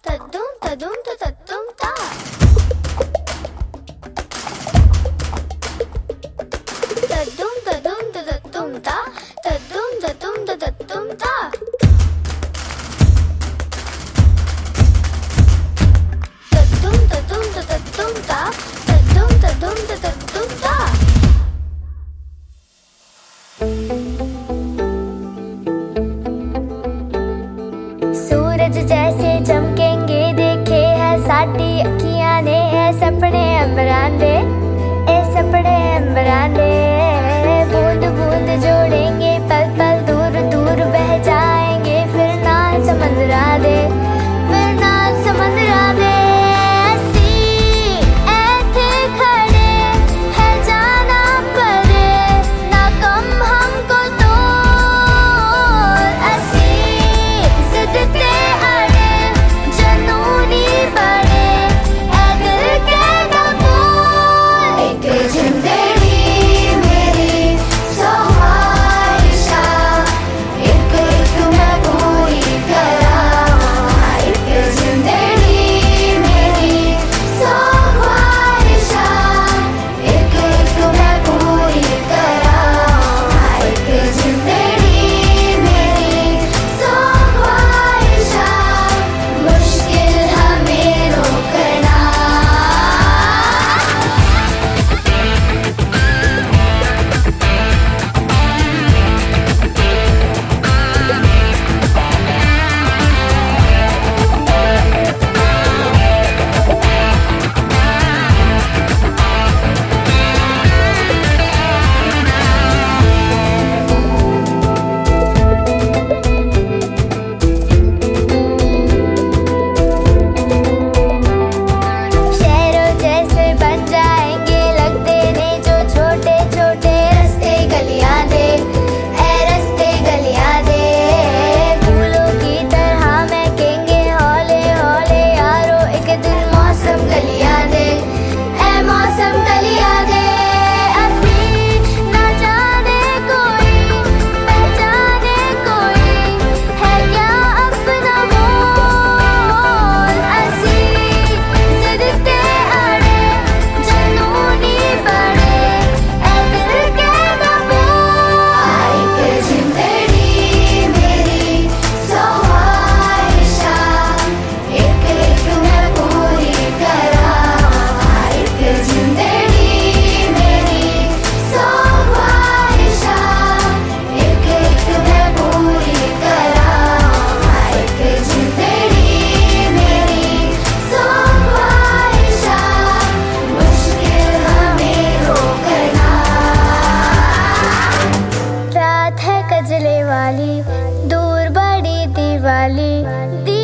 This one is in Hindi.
तद्दुम तदुम तद्दुम ता तद्दुम तदुम तद्दुम ता तद्दुम तदुम तद्दुम ता तद्दुम तदुम तद्दुम ता तद्दुम तदुम तद्दुम ता। सूरज जैसे चमकेंगे देखे है साडी अखियां ने, है सपने अंबरां दे, ए सपने अंबरां दे। बूंद बूंद जोड़ेंगे पल पल दूर दूर बह जाएंगे, फिर ना समंदरा दे, फिर ना समंदरा दे। दूर बड़ी दिवाली।